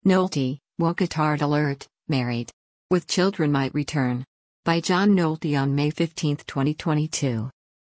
Nolte, Wokatard Alert, Married. With Children Might Return. By John Nolte on May 15, 2022.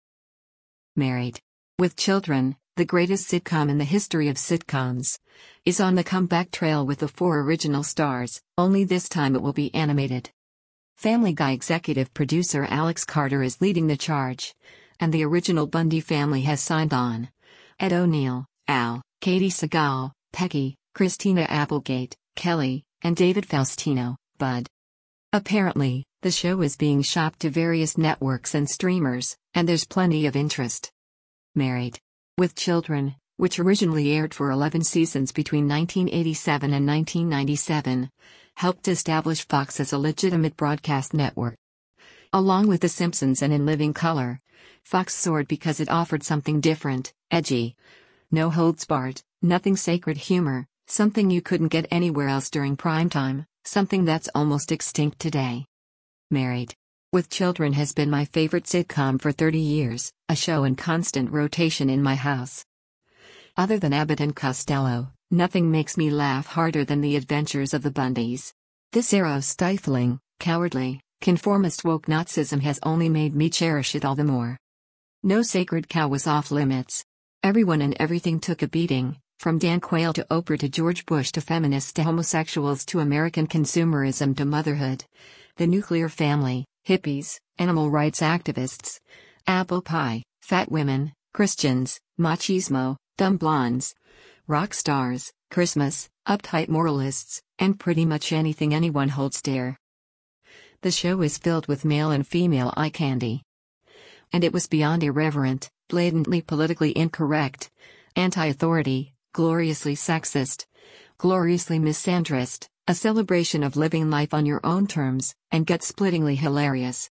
Married. With Children, the greatest sitcom in the history of sitcoms, is on the comeback trail with the 4 original stars, only this time it will be animated. Family Guy executive producer Alex Carter is leading the charge, and the original Bundy family has signed on. Ed O'Neill, Al, Katie Sagal, Peggy, Christina Applegate, Kelly, and David Faustino, Bud. Apparently, the show is being shopped to various networks and streamers, and there's plenty of interest. Married. With Children, which originally aired for 11 seasons between 1987 and 1997, helped establish Fox as a legitimate broadcast network. Along with The Simpsons and In Living Color, Fox soared because it offered something different, edgy. No holds barred, nothing sacred humor, something you couldn't get anywhere else during primetime, something that's almost extinct today. Married. With Children has been my favorite sitcom for 30 years, a show in constant rotation in my house. Other than Abbott and Costello, nothing makes me laugh harder than the adventures of the Bundys. This era of stifling, cowardly, conformist woke Nazism has only made me cherish it all the more. No sacred cow was off limits. Everyone and everything took a beating, from Dan Quayle to Oprah to George Bush to feminists to homosexuals to American consumerism to motherhood. The nuclear family, hippies, animal rights activists, apple pie, fat women, Christians, machismo, dumb blondes, rock stars, Christmas, uptight moralists, and pretty much anything anyone holds dear. The show is filled with male and female eye candy. And it was beyond irreverent, blatantly politically incorrect, anti-authority, gloriously sexist, gloriously misandrist, a celebration of living life on your own terms, and gut-splittingly hilarious.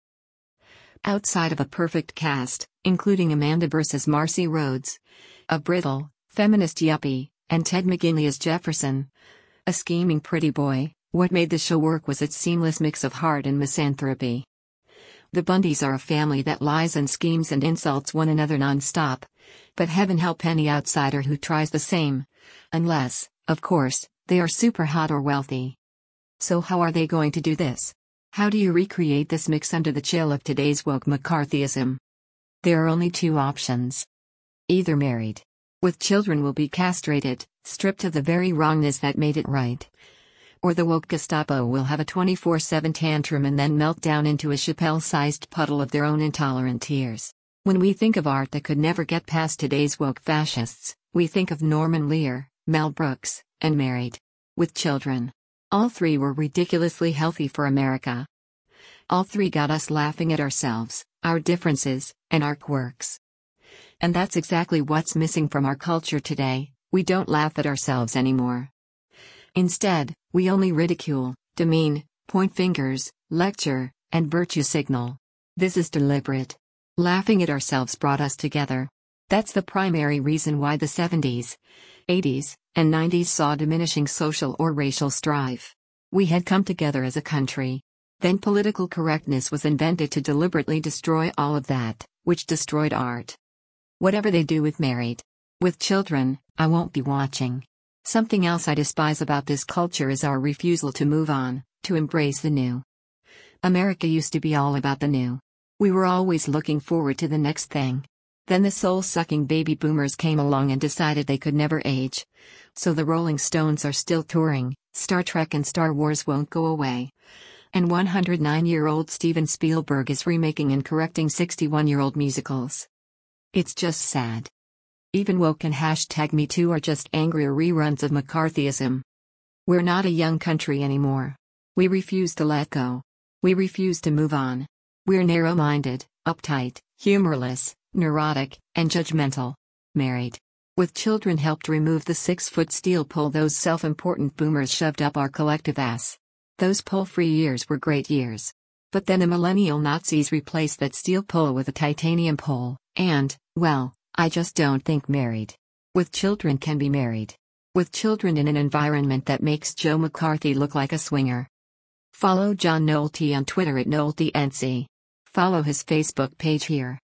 Outside of a perfect cast, including Amanda Bearse as Marcy Rhodes, a brittle, feminist yuppie, and Ted McGinley as Jefferson, a scheming pretty boy, what made the show work was its seamless mix of heart and misanthropy. The Bundys are a family that lies and schemes and insults one another non-stop, but heaven help any outsider who tries the same. Unless, of course, they are super hot or wealthy. So how are they going to do this? How do you recreate this mix under the chill of today's woke McCarthyism? There are only 2 options. Either Married. With Children will be castrated, stripped of the very wrongness that made it right. Or the woke Gestapo will have a 24/7 tantrum and then melt down into a Chappelle-sized puddle of their own intolerant tears. When we think of art that could never get past today's woke fascists, we think of Norman Lear, Mel Brooks, and Married. With Children. All 3 were ridiculously healthy for America. All 3 got us laughing at ourselves, our differences, and our quirks. And that's exactly what's missing from our culture today. We don't laugh at ourselves anymore. Instead, we only ridicule, demean, point fingers, lecture, and virtue signal. This is deliberate. Laughing at ourselves brought us together. That's the primary reason why the 70s, 80s, and 90s saw diminishing social or racial strife. We had come together as a country. Then political correctness was invented to deliberately destroy all of that, which destroyed art. Whatever they do with Married. With Children, I won't be watching. Something else I despise about this culture is our refusal to move on, to embrace the new. America used to be all about the new. We were always looking forward to the next thing. Then the soul-sucking baby boomers came along and decided they could never age. So the Rolling Stones are still touring, Star Trek and Star Wars won't go away. And 109-year-old Steven Spielberg is remaking and correcting 61-year-old musicals. It's just sad. Even woke and #MeToo are just angrier reruns of McCarthyism. We're not a young country anymore. We refuse to let go. We refuse to move on. We're narrow-minded, uptight, humorless, neurotic, and judgmental. Married. With Children helped remove the 6-foot steel pole those self-important boomers shoved up our collective ass. Those pole-free years were great years. But then the millennial Nazis replaced that steel pole with a titanium pole, and, well, I just don't think Married. With Children can be married. With Children in an environment that makes Joe McCarthy look like a swinger. Follow John Nolte on Twitter @NolteNC. Follow his Facebook page here.